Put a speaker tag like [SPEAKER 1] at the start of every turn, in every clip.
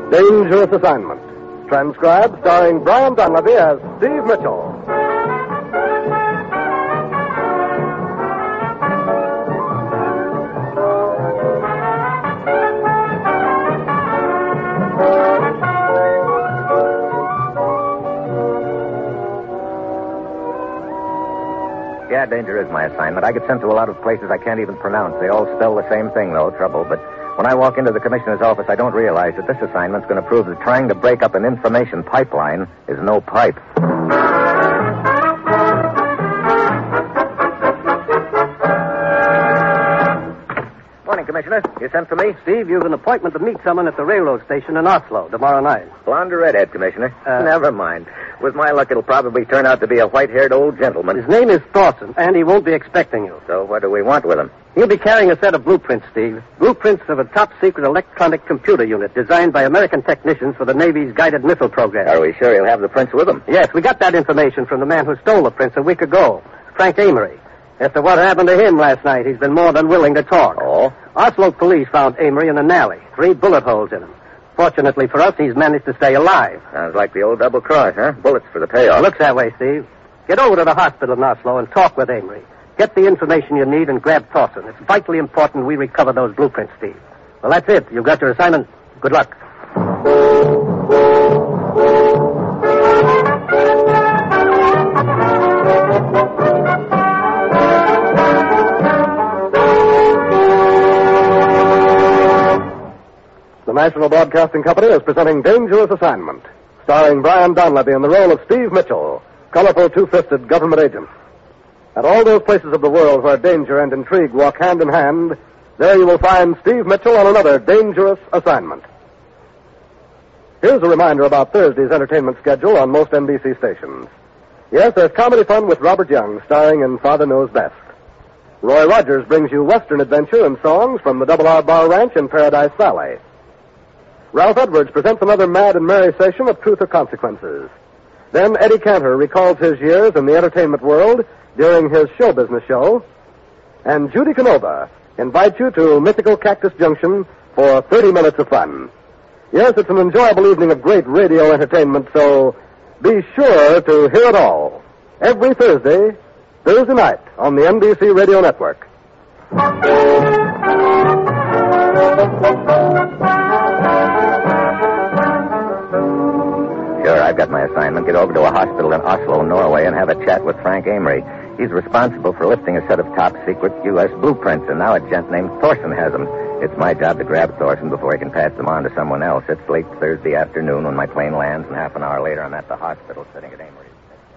[SPEAKER 1] Dangerous Assignment. Transcribed, starring Brian Donlevy as Steve Mitchell.
[SPEAKER 2] Yeah, danger is my assignment. I get sent to a lot of places I can't even pronounce. They all spell the same thing, though, trouble. But when I walk into the commissioner's office, I don't realize that this assignment's going to prove that trying to break up an information pipeline is no pipe. Morning, Commissioner. You sent for me?
[SPEAKER 3] Steve, you've an appointment to meet someone at the railroad station in Oslo tomorrow night.
[SPEAKER 2] Blonde or redhead, Commissioner? Never mind. With my luck, it'll probably turn out to be a white-haired old gentleman.
[SPEAKER 3] His name is Thorson, and he won't be expecting you.
[SPEAKER 2] So what do we want with him?
[SPEAKER 3] He'll be carrying a set of blueprints, Steve. Blueprints of a top-secret electronic computer unit designed by American technicians for the Navy's guided missile program.
[SPEAKER 2] Are we sure he'll have the prints with him?
[SPEAKER 3] Yes, we got that information from the man who stole the prints a week ago, Frank Amory. After what happened to him last night, he's been more than willing to talk.
[SPEAKER 2] Oh?
[SPEAKER 3] Oslo police found Amory in an alley, 3 bullet holes in him. Fortunately for us, he's managed to stay alive.
[SPEAKER 2] Sounds like the old double cross, huh? Bullets for the payoff.
[SPEAKER 3] Looks that way, Steve. Get over to the hospital in Oslo and talk with Amory. Get the information you need and grab Thorson. It's vitally important we recover those blueprints, Steve. Well, that's it. You've got your assignment. Good luck.
[SPEAKER 1] The National Broadcasting Company is presenting Dangerous Assignment, starring Brian Donlevy in the role of Steve Mitchell, colorful two-fisted government agent. At all those places of the world where danger and intrigue walk hand in hand, there you will find Steve Mitchell on another Dangerous Assignment. Here's a reminder about Thursday's entertainment schedule on most NBC stations. Yes, there's comedy fun with Robert Young, starring in Father Knows Best. Roy Rogers brings you Western adventure and songs from the Double R Bar Ranch in Paradise Valley. Ralph Edwards presents another mad and merry session of Truth or Consequences. Then Eddie Cantor recalls his years in the entertainment world during his show business show. And Judy Canova invites you to mythical Cactus Junction for 30 minutes of fun. Yes, it's an enjoyable evening of great radio entertainment, so be sure to hear it all. Every Thursday night on the NBC Radio Network.
[SPEAKER 2] Sure, I've got my assignment. Get over to a hospital in Oslo, Norway, and have a chat with Frank Amory. He's responsible for lifting a set of top-secret U.S. blueprints, and now a gent named Thorson has them. It's my job to grab Thorson before he can pass them on to someone else. It's late Thursday afternoon when my plane lands, and half an hour later I'm at the hospital sitting at Amory's.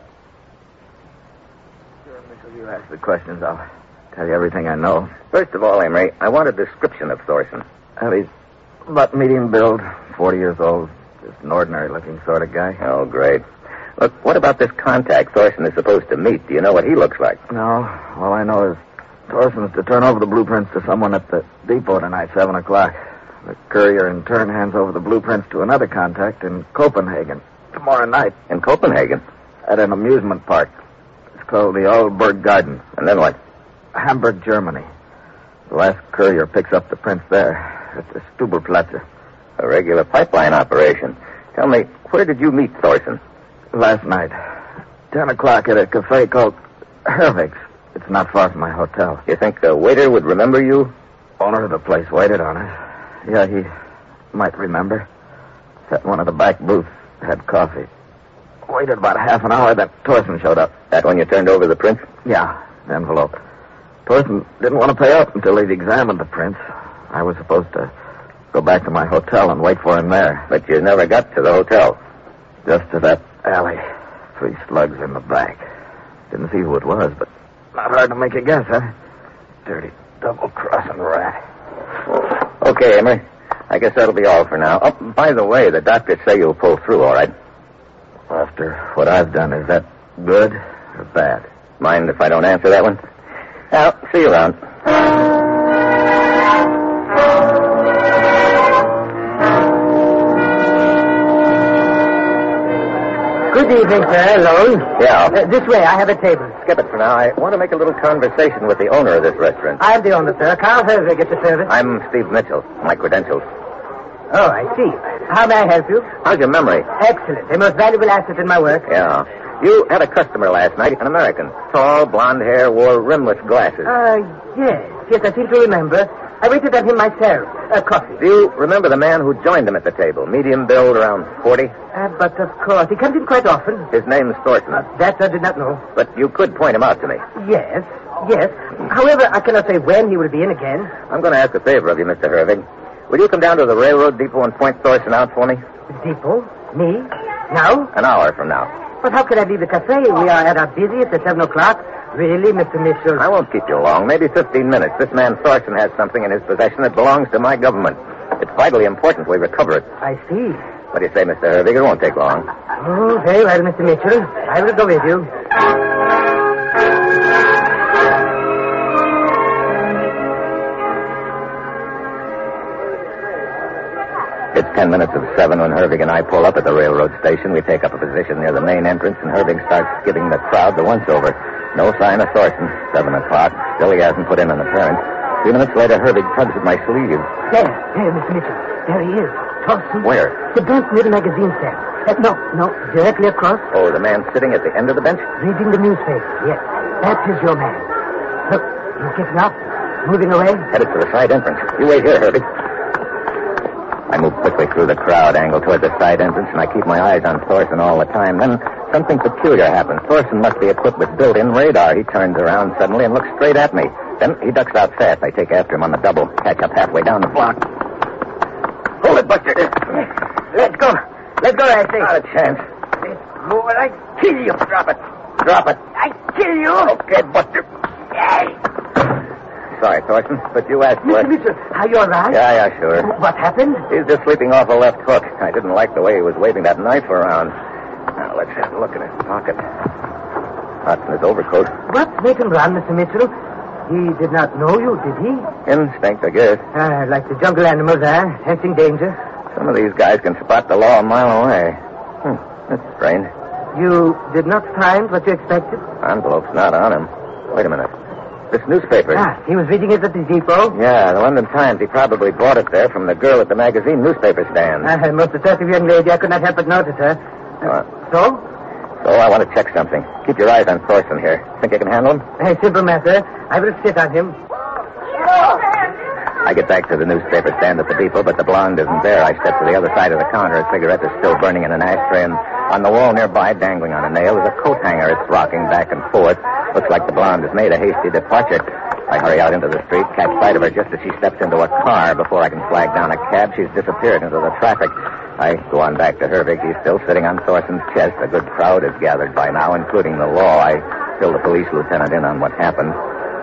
[SPEAKER 4] Sure, Mitchell, you ask the questions. I'll tell you everything I know.
[SPEAKER 2] First of all, Amory, I want a description of Thorson.
[SPEAKER 4] Well, he's about medium build, 40 years old. Just an ordinary-looking sort of guy.
[SPEAKER 2] Oh, great. Look, what about this contact Thorson is supposed to meet? Do you know what he looks like?
[SPEAKER 4] No. All I know is Thorson's to turn over the blueprints to someone at the depot tonight, 7 o'clock. The courier in turn hands over the blueprints to another contact in Copenhagen tomorrow night.
[SPEAKER 2] In Copenhagen?
[SPEAKER 4] At an amusement park. It's called the Aalborg Garden.
[SPEAKER 2] And then what?
[SPEAKER 4] Hamburg, Germany. The last courier picks up the prints there at the Stubelplatz.
[SPEAKER 2] A regular pipeline operation. Tell me, where did you meet Thorson?
[SPEAKER 4] Last night. 10 o'clock at a cafe called Hervig's. It's not far from my hotel.
[SPEAKER 2] You think the waiter would remember you?
[SPEAKER 4] Owner of the place waited on us. Yeah, he might remember. Sat in one of the back booths, had coffee. Waited about half an hour, then Thorson showed up.
[SPEAKER 2] That when you turned over the prints?
[SPEAKER 4] Yeah, the envelope. Thorson didn't want to pay up until he'd examined the prints. I was supposed to go back to my hotel and wait for him there.
[SPEAKER 2] But you never got to the hotel.
[SPEAKER 4] Just to that alley. 3 slugs in the back. Didn't see who it was, but not hard to make a guess, huh? Dirty double-crossing rat.
[SPEAKER 2] Okay, Amory. I guess that'll be all for now. Oh, by the way, the doctors say you'll pull through, all right?
[SPEAKER 4] After what I've done, is that good or bad?
[SPEAKER 2] Mind if I don't answer that one? Well, see you around.
[SPEAKER 3] Good evening, sir. Alone?
[SPEAKER 2] Yeah.
[SPEAKER 3] This way. I have a table.
[SPEAKER 2] Skip it for now. I want to make a little conversation with the owner of this restaurant.
[SPEAKER 3] I'm the owner, sir. Carl Hervig at the service.
[SPEAKER 2] I'm Steve Mitchell. My credentials.
[SPEAKER 3] Oh, I see.
[SPEAKER 5] How may I help you?
[SPEAKER 2] How's your memory?
[SPEAKER 5] Excellent. A most valuable asset in my work.
[SPEAKER 2] Yeah. You had a customer last night, an American. Tall, blonde hair, wore rimless glasses.
[SPEAKER 5] Yes. Yes, I seem to remember. I waited on him myself. Coffee.
[SPEAKER 2] Do you remember the man who joined him at the table? Medium build, around 40?
[SPEAKER 5] But of course. He comes in quite often.
[SPEAKER 2] His name's Thorson.
[SPEAKER 5] That I did not know.
[SPEAKER 2] But you could point him out to me.
[SPEAKER 5] Yes. However, I cannot say when he will be in again.
[SPEAKER 2] I'm going to ask a favor of you, Mr. Hervig. Will you come down to the railroad depot and point Thorson out for me?
[SPEAKER 5] Depot? Me? Now?
[SPEAKER 2] An hour from now.
[SPEAKER 5] But how can I leave the cafe? We are at our busiest at 7 o'clock. Really, Mr. Mitchell?
[SPEAKER 2] I won't keep you long. Maybe 15 minutes. This man Thorson has something in his possession that belongs to my government. It's vitally important we recover it.
[SPEAKER 5] I see.
[SPEAKER 2] What do you say, Mr. Hervig? It won't take long.
[SPEAKER 5] Oh, very well, Mr. Mitchell. I will go with you.
[SPEAKER 2] It's 10 minutes of 7 when Hervig and I pull up at the railroad station. We take up a position near the main entrance, and Hervig starts giving the crowd the once-over. No sign of Thorson. 7 o'clock. Still he hasn't put in an appearance. A few minutes later, Hervig tugs at my sleeve.
[SPEAKER 5] There, Mr. Mitchell. There he is. Thorson.
[SPEAKER 2] Where?
[SPEAKER 5] The bench near the magazine stand. No. Directly across.
[SPEAKER 2] Oh, the man sitting at the end of the bench?
[SPEAKER 5] Reading the newspaper, yes. That is your man. Look, he's getting up. Moving away.
[SPEAKER 2] Headed for the side entrance. You wait here, Hervig. I move quickly through the crowd, angle toward the side entrance, and I keep my eyes on Thorson all the time. Then something peculiar happens. Thorson must be equipped with built-in radar. He turns around suddenly and looks straight at me. Then he ducks out fast. I take after him on the double, catch up halfway down the block. Hold it, Buster.
[SPEAKER 5] Let's go, I say.
[SPEAKER 2] Not a chance.
[SPEAKER 5] Go or I kill you.
[SPEAKER 2] Drop it.
[SPEAKER 5] I kill you.
[SPEAKER 2] Okay, Buster. Sorry, Thorson, but you asked for it.
[SPEAKER 5] Mr. Mitchell, are you all right?
[SPEAKER 2] Yeah, sure.
[SPEAKER 5] What happened?
[SPEAKER 2] He's just sleeping off a left hook. I didn't like the way he was waving that knife around. Now, let's have a look in his pocket. Not in his overcoat.
[SPEAKER 5] What made him run, Mr. Mitchell? He did not know you, did he?
[SPEAKER 2] Instinct, I guess.
[SPEAKER 5] Like the jungle animals, sensing danger.
[SPEAKER 2] Some of these guys can spot the law a mile away. That's strange.
[SPEAKER 5] You did not find what you expected?
[SPEAKER 2] Envelope's not on him. Wait a minute. This newspaper.
[SPEAKER 5] He was reading it at the depot?
[SPEAKER 2] Yeah, the London Times. He probably bought it there from the girl at the magazine newspaper stand.
[SPEAKER 5] Most attractive young lady. I could not help but notice her. So?
[SPEAKER 2] So I want to check something. Keep your eyes on Thorson here. Think you can handle him?
[SPEAKER 5] A simple matter. I will sit on him.
[SPEAKER 2] I get back to the newspaper stand at the depot, but the blonde isn't there. I step to the other side of the counter. A cigarette is still burning in an ashtray, and on the wall nearby, dangling on a nail, is a coat hanger. It's rocking back and forth. Looks like the blonde has made a hasty departure. I hurry out into the street, catch sight of her just as she steps into a car. Before I can flag down a cab, she's disappeared into the traffic. I go on back to Hervig. He's still sitting on Thorson's chest. A good crowd is gathered by now, including the law. I fill the police lieutenant in on what happened.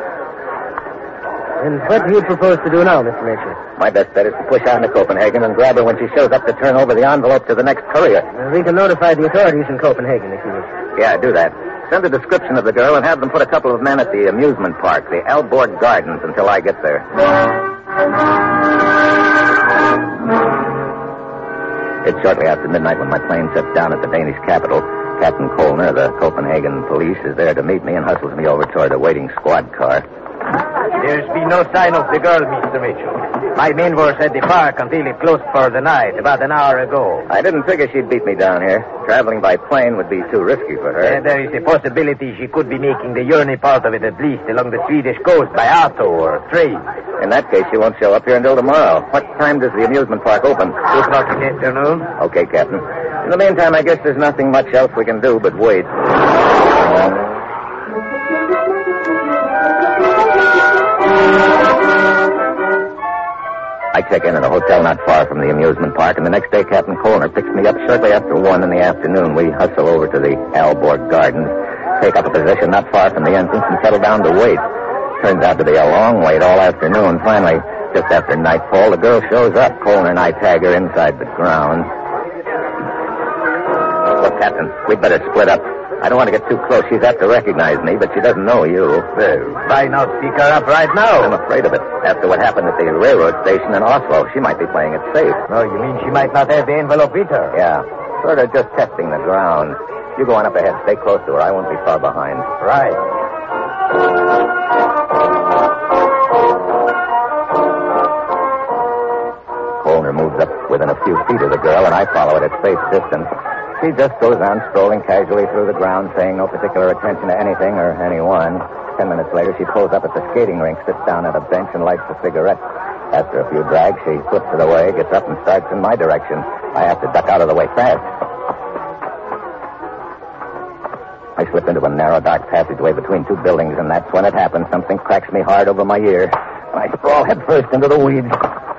[SPEAKER 3] And what do you propose to do now, Mr. Mitchell?
[SPEAKER 2] My best bet is to push on to Copenhagen and grab her when she shows up to turn over the envelope to the next courier.
[SPEAKER 3] We can notify the authorities in Copenhagen if you wish.
[SPEAKER 2] Yeah, do that. Send a description of the girl and have them put a couple of men at the amusement park, the Alborg Gardens, until I get there. It's shortly after midnight when my plane sets down at the Danish capital. Captain Kolner of the Copenhagen police is there to meet me and hustles me over toward a waiting squad car.
[SPEAKER 6] There's been no sign of the girl, Mr. Mitchell. My men were at the park until it closed for the night, about an hour ago.
[SPEAKER 2] I didn't figure she'd beat me down here. Traveling by plane would be too risky for her.
[SPEAKER 6] There is a possibility she could be making the journey part of it at least along the Swedish coast by auto or train.
[SPEAKER 2] In that case, she won't show up here until tomorrow. What time does the amusement park open?
[SPEAKER 6] 2 o'clock in the afternoon.
[SPEAKER 2] Okay, Captain. In the meantime, I guess there's nothing much else we can do but wait. I check in at a hotel not far from the amusement park, and the next day Captain Kolner picks me up shortly after 1 in the afternoon. We hustle over to the Alborg Gardens, take up a position not far from the entrance, and settle down to wait. Turns out to be a long wait all afternoon. Finally, just after nightfall, the girl shows up. Kolner and I tag her inside the grounds. Look, Captain, we'd better split up. I don't want to get too close. She's apt to recognize me, but she doesn't know you.
[SPEAKER 6] Well, why not pick her up right now?
[SPEAKER 2] I'm afraid of it. After what happened at the railroad station in Oslo, she might be playing it safe.
[SPEAKER 6] No, you mean she might not have the envelope with her?
[SPEAKER 2] Yeah. Sort of just testing the ground. You go on up ahead. Stay close to her. I won't be far behind.
[SPEAKER 6] Right.
[SPEAKER 2] Kolner moves up within a few feet of the the girl, and I follow at a safe distance. She just goes on strolling casually through the grounds, paying no particular attention to anything or anyone. 10 minutes later, she pulls up at the skating rink, sits down at a bench, and lights a cigarette. After a few drags, she flips it away, gets up, and starts in my direction. I have to duck out of the way fast. I slip into a narrow, dark passageway between two buildings, and that's when it happens. Something cracks me hard over my ear. I sprawl headfirst into the weeds.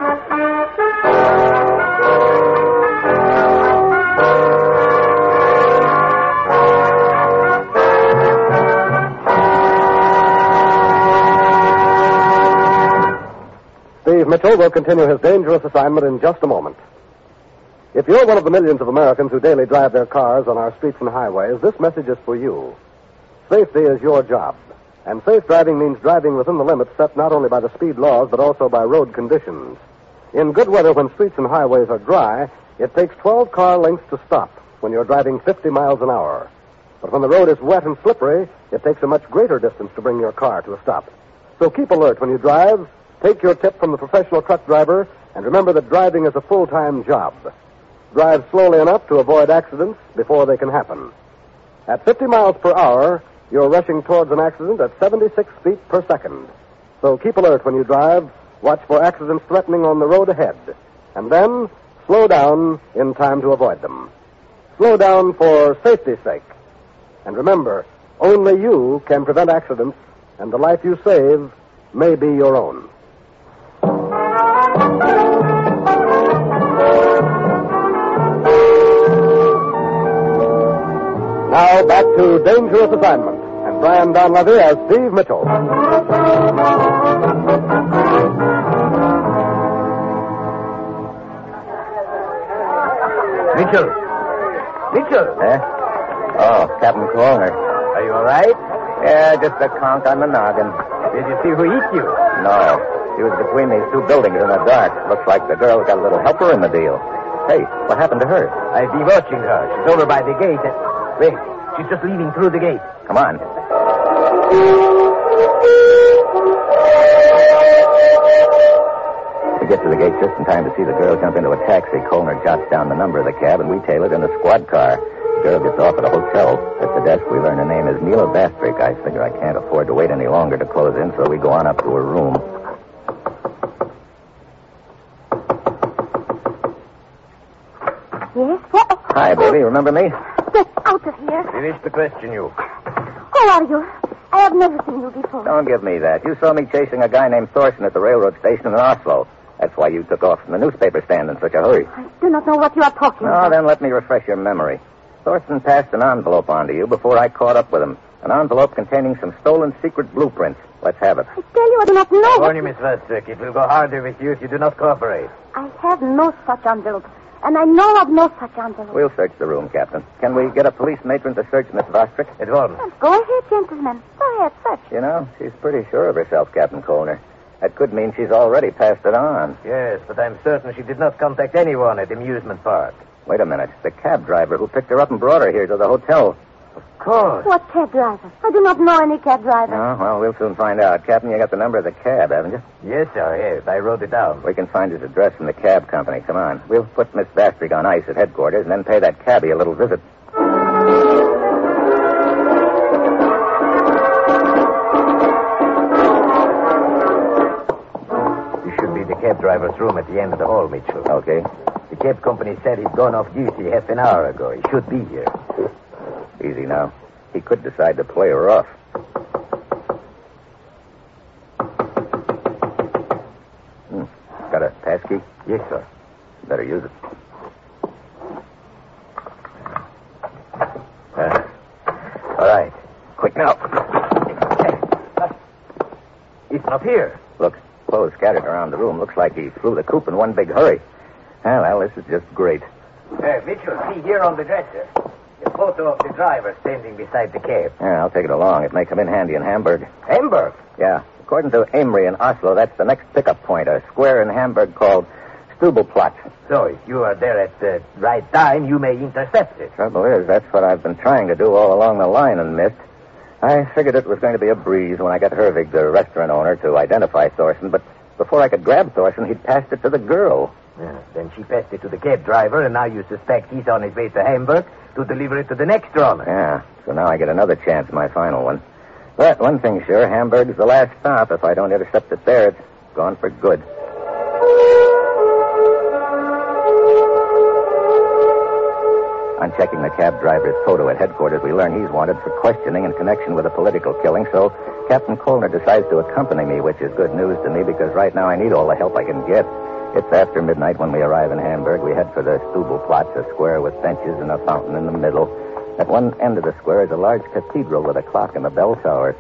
[SPEAKER 1] Steve Mitchell will continue his dangerous assignment in just a moment. If you're one of the millions of Americans who daily drive their cars on our streets and highways, this message is for you. Safety is your job. And safe driving means driving within the limits set not only by the speed laws, but also by road conditions. In good weather, when streets and highways are dry, it takes 12 car lengths to stop when you're driving 50 miles an hour. But when the road is wet and slippery, it takes a much greater distance to bring your car to a stop. So keep alert when you drive, take your tip from the professional truck driver, and remember that driving is a full-time job. Drive slowly enough to avoid accidents before they can happen. At 50 miles per hour, you're rushing towards an accident at 76 feet per second. So keep alert when you drive, watch for accidents threatening on the road ahead, and then slow down in time to avoid them. Slow down for safety's sake. And remember, only you can prevent accidents, and the life you save may be your own. Now back to Dangerous Assignment, and Brian Donlevy as Steve Mitchell.
[SPEAKER 6] Mitchell!
[SPEAKER 2] Eh? Oh, Captain Colner.
[SPEAKER 6] Are you all right?
[SPEAKER 2] Yeah, just a conk on the noggin.
[SPEAKER 6] Did you see who eat you?
[SPEAKER 2] No. She was between these two buildings in the dark. Looks like the girl got a little helper in the deal. Hey, what happened to her?
[SPEAKER 6] I've been watching her. She's over by the gate. Wait, she's just leaving through the gate.
[SPEAKER 2] Come on. We get to the gate just in time to see the girl jump into a taxi. Colner jots down the number of the cab, and we tail it in a squad car. The girl gets off at a hotel. At the desk, we learn her name is Mila Bastrick. I figure I can't afford to wait any longer to close in, so we go on up to her room.
[SPEAKER 7] Yes? What?
[SPEAKER 2] Hi, baby. Remember me?
[SPEAKER 7] Get out of here.
[SPEAKER 6] We wish to question you.
[SPEAKER 7] Who are you? I have never seen you before.
[SPEAKER 2] Don't give me that. You saw me chasing a guy named Thorson at the railroad station in Oslo. That's why you took off from the newspaper stand in such a hurry.
[SPEAKER 7] I do not know what you are talking about.
[SPEAKER 2] Oh, then let me refresh your memory. Thorson passed an envelope on to you before I caught up with him. An envelope containing some stolen secret blueprints. Let's have it.
[SPEAKER 7] I tell you, I do not know.
[SPEAKER 6] I warn you, Miss Bastrick, it will go harder with you if you do not cooperate.
[SPEAKER 7] I have no such envelope. And I know of no such envelope.
[SPEAKER 2] We'll search the room, Captain. Can we get a police matron to search Miss Vostrick?
[SPEAKER 6] At once.
[SPEAKER 7] Go ahead, gentlemen. Go ahead, search.
[SPEAKER 2] You know, she's pretty sure of herself, Captain Colner. That could mean she's already passed it on.
[SPEAKER 6] Yes, but I'm certain she did not contact anyone at the amusement park.
[SPEAKER 2] Wait a minute. The cab driver who picked her up and brought her here to the hotel.
[SPEAKER 6] Of course.
[SPEAKER 7] What cab driver? I do not know any cab driver.
[SPEAKER 2] Oh, well, we'll soon find out. Captain, you got the number of the cab, haven't you?
[SPEAKER 6] Yes, sir, yes. I wrote it down.
[SPEAKER 2] We can find his address from the cab company. Come on. We'll put Miss Bastrick on ice at headquarters and then pay that cabbie a little visit.
[SPEAKER 6] You should be the cab driver's room at the end of the hall, Mitchell.
[SPEAKER 2] Okay.
[SPEAKER 6] The cab company said he'd gone off duty half an hour ago. He should be here.
[SPEAKER 2] Easy now. He could decide to play her off. Got a passkey?
[SPEAKER 6] Yes, sir.
[SPEAKER 2] Better use it.
[SPEAKER 6] All right.
[SPEAKER 2] Quick now.
[SPEAKER 6] It's not here.
[SPEAKER 2] Look, clothes scattered around the room. Looks like he flew the coop in one big hurry. Well, this is just great.
[SPEAKER 6] Mitchell, see here on the dresser. A photo of the driver standing beside the cab.
[SPEAKER 2] Yeah, I'll take it along. It may come in handy in Hamburg.
[SPEAKER 6] Hamburg?
[SPEAKER 2] Yeah. According to Amory in Oslo, that's the next pickup point, a square in Hamburg called Stubelplatz.
[SPEAKER 6] So if you are there at the right time, you may intercept it.
[SPEAKER 2] Trouble is, that's what I've been trying to do all along the line and missed. I figured it was going to be a breeze when I got Hervig, the restaurant owner, to identify Thorson, but before I could grab Thorson, he'd passed it to the girl.
[SPEAKER 6] Yeah, then she passed it to the cab driver, and now you suspect he's on his way to Hamburg to deliver it to the next trawler.
[SPEAKER 2] Yeah, so now I get another chance, my final one. But one thing's sure, Hamburg's the last stop. If I don't intercept it there, it's gone for good. On checking the cab driver's photo at headquarters, we learn he's wanted for questioning in connection with a political killing, so Captain Colner decides to accompany me, which is good news to me because right now I need all the help I can get. It's after midnight when we arrive in Hamburg. We head for the Stubelplatz, a square with benches and a fountain in the middle. At one end of the square is a large cathedral with a clock and a bell tower.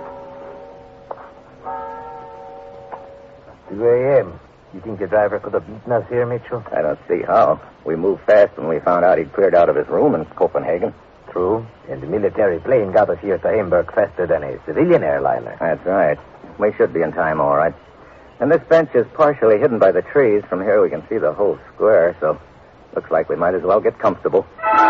[SPEAKER 6] 2 a.m. You think the driver could have beaten us here, Mitchell?
[SPEAKER 2] I don't see how. We moved fast when we found out he'd cleared out of his room in Copenhagen.
[SPEAKER 6] True. And the military plane got us here to Hamburg faster than a civilian airliner.
[SPEAKER 2] That's right. We should be in time, all right. And this bench is partially hidden by the trees. From here we can see the whole square, so looks like we might as well get comfortable.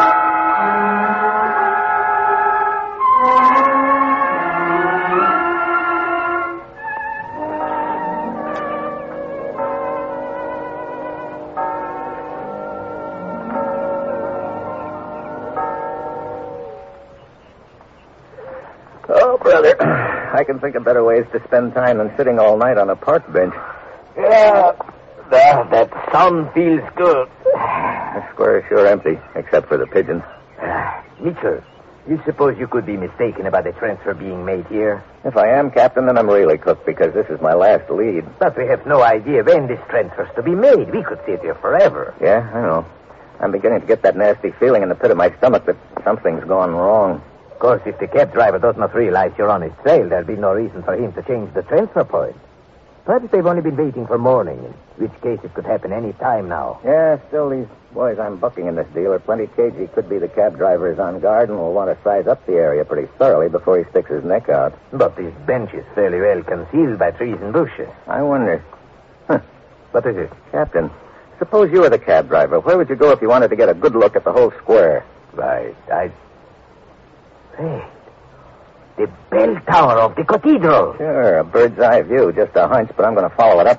[SPEAKER 2] Oh, brother, I can think of better ways to spend time than sitting all night on a park bench.
[SPEAKER 6] Yeah, that sun feels good.
[SPEAKER 2] The square is sure empty, except for the pigeons.
[SPEAKER 6] Mitchell, you suppose you could be mistaken about the transfer being made here?
[SPEAKER 2] If I am, Captain, then I'm really cooked because this is my last lead.
[SPEAKER 6] But we have no idea when this transfer's to be made. We could sit here forever.
[SPEAKER 2] Yeah, I know. I'm beginning to get that nasty feeling in the pit of my stomach that something's gone wrong.
[SPEAKER 6] Of course, if the cab driver does not realize you're on his trail, there'll be no reason for him to change the transfer point. Perhaps they've only been waiting for morning, in which case it could happen any time now.
[SPEAKER 2] Yeah, still, these boys I'm bucking in this deal are plenty cagey. Could be the cab driver is on guard and will want to size up the area pretty thoroughly before he sticks his neck out.
[SPEAKER 6] But this bench is fairly well concealed by trees and bushes.
[SPEAKER 2] I wonder.
[SPEAKER 6] What is it?
[SPEAKER 2] Captain, suppose you were the cab driver. Where would you go if you wanted to get a good look at the whole square?
[SPEAKER 6] Right, Hey, the bell tower of the cathedral.
[SPEAKER 2] Sure, a bird's eye view. Just a hunch, but I'm going to follow it up.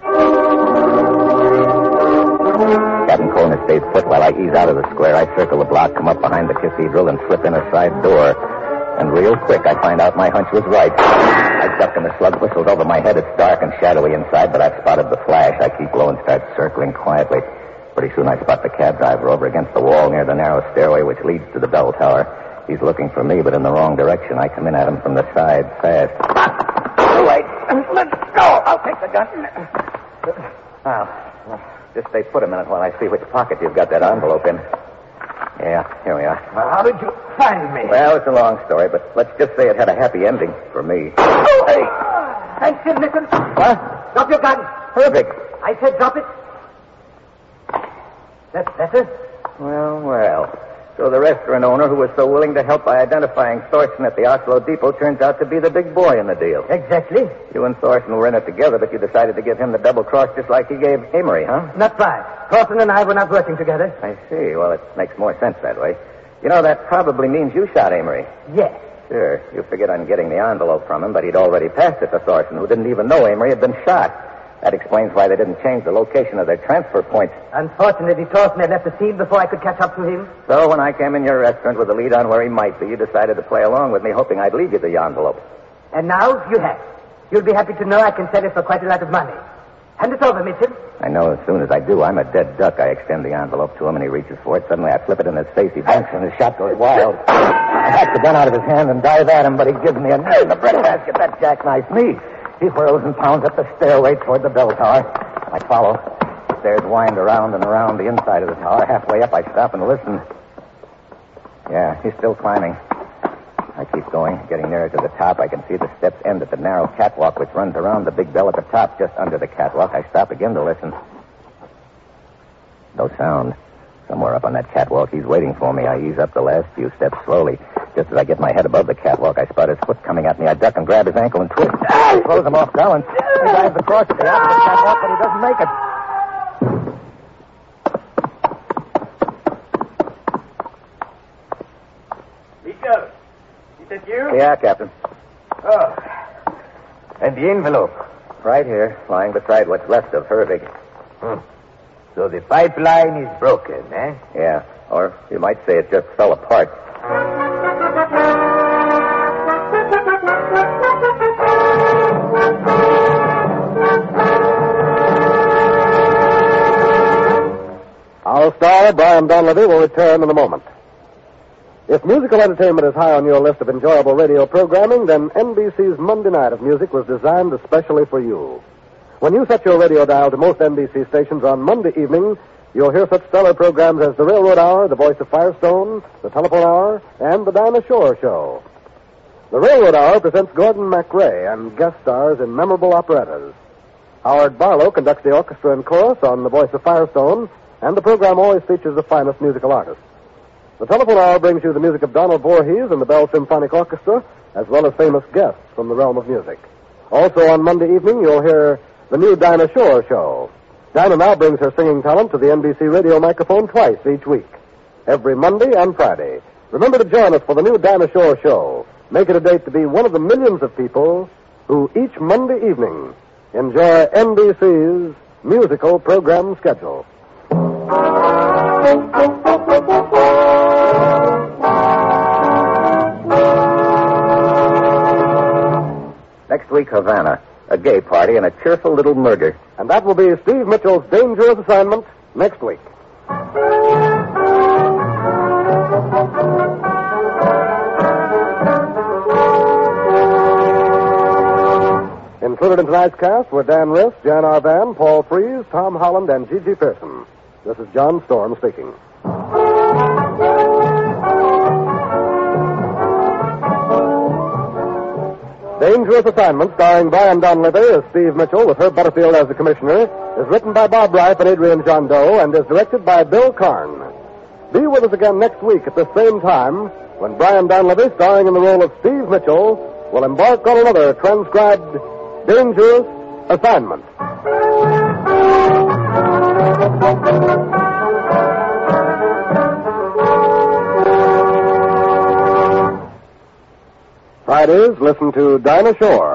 [SPEAKER 2] Captain Colner stays put while I ease out of the square. I circle the block, come up behind the cathedral, and slip in a side door. And real quick, I find out my hunch was right. I duck and the slug whistles over my head. It's dark and shadowy inside, but I've spotted the flash. I keep low and start circling quietly. Pretty soon I spot the cab driver over against the wall near the narrow stairway which leads to the bell tower. He's looking for me, but in the wrong direction. I come in at him from the side, fast. Wait, let's go. I'll take the gun. Now, just stay put a minute while I see which pocket you've got that envelope in. Yeah, here we are.
[SPEAKER 6] Well, how did you find me?
[SPEAKER 2] Well, it's a long story, but let's just say it had a happy ending for me.
[SPEAKER 5] Oh, hey! Thanks, Jim Nichols.
[SPEAKER 2] What?
[SPEAKER 5] Drop your gun.
[SPEAKER 2] Herbig.
[SPEAKER 5] I said drop it. That's better.
[SPEAKER 2] Well. So the restaurant owner who was so willing to help by identifying Thorsten at the Oslo depot turns out to be the big boy in the deal.
[SPEAKER 5] Exactly.
[SPEAKER 2] You and Thorsten were in it together, but you decided to give him the double cross just like he gave Amory, huh?
[SPEAKER 5] Not right. Thorsten and I were not working together.
[SPEAKER 2] I see. Well, it makes more sense that way. You know, that probably means you shot Amory.
[SPEAKER 5] Yes.
[SPEAKER 2] Sure. You figured on getting the envelope from him, but he'd already passed it to Thorsten, who didn't even know Amory had been shot. That explains why they didn't change the location of their transfer point.
[SPEAKER 5] Unfortunately, Thorsten had left the scene before I could catch up to him.
[SPEAKER 2] So when I came in your restaurant with a lead on where he might be, you decided to play along with me, hoping I'd leave you the envelope.
[SPEAKER 5] And now you have. You'll be happy to know I can sell it for quite a lot of money. Hand it over, Mitchell.
[SPEAKER 2] I know as soon as I do, I'm a dead duck. I extend the envelope to him, and he reaches for it. Suddenly, I flip it in his face. He blinks, and his shot goes wild. I hack the gun out of his hand and dive at him, but he gives me a knee in the breadbasket. That jackknife me. He whirls and pounds up the stairway toward the bell tower. I follow. The stairs wind around and around the inside of the tower. Halfway up, I stop and listen. Yeah, he's still climbing. I keep going, getting nearer to the top. I can see the steps end at the narrow catwalk which runs around the big bell at the top, just under the catwalk. I stop again to listen. No sound. Somewhere up on that catwalk, he's waiting for me. I ease up the last few steps slowly. Just as I get my head above the catwalk, I spot his foot coming at me. I duck and grab his ankle and twist. He throws him off balance. He dives across at the opposite catwalk, but he doesn't make it.
[SPEAKER 6] Mitchell, is that you?
[SPEAKER 2] Yeah, Captain.
[SPEAKER 6] Oh. And the envelope?
[SPEAKER 2] Right here, lying beside what's left of Hervig.
[SPEAKER 6] So the pipeline is broken, eh?
[SPEAKER 2] Yeah, or you might say it just fell apart.
[SPEAKER 1] Our star, Brian Donlevy, will return in a moment. If musical entertainment is high on your list of enjoyable radio programming, then NBC's Monday Night of Music was designed especially for you. When you set your radio dial to most NBC stations on Monday evening, you'll hear such stellar programs as The Railroad Hour, The Voice of Firestone, The Telephone Hour, and The Dinah Shore Show. The Railroad Hour presents Gordon MacRae and guest stars in memorable operettas. Howard Barlow conducts the orchestra and chorus on The Voice of Firestone, and the program always features the finest musical artists. The Telephone Hour brings you the music of Donald Voorhees and the Bell Symphonic Orchestra, as well as famous guests from the realm of music. Also on Monday evening, you'll hear the new Dinah Shore Show. Dinah now brings her singing talent to the NBC radio microphone twice each week, every Monday and Friday. Remember to join us for the new Dinah Shore Show. Make it a date to be one of the millions of people who each Monday evening enjoy NBC's musical program schedule.
[SPEAKER 2] Next week, Havana. A gay party and a cheerful little murder.
[SPEAKER 1] And that will be Steve Mitchell's Dangerous Assignment next week. Included in tonight's cast were Dan Riss, Jan Arvan, Paul Frees, Tom Holland, and Gigi Pearson. This is John Storm speaking. Dangerous Assignment, starring Brian Donlevy as Steve Mitchell with Herb Butterfield as the commissioner, is written by Bob Reif and Adrian Jondeau and is directed by Bill Karn. Be with us again next week at the same time when Brian Donlevy, starring in the role of Steve Mitchell, will embark on another transcribed Dangerous Assignment. Fridays, listen to Dinah Shore.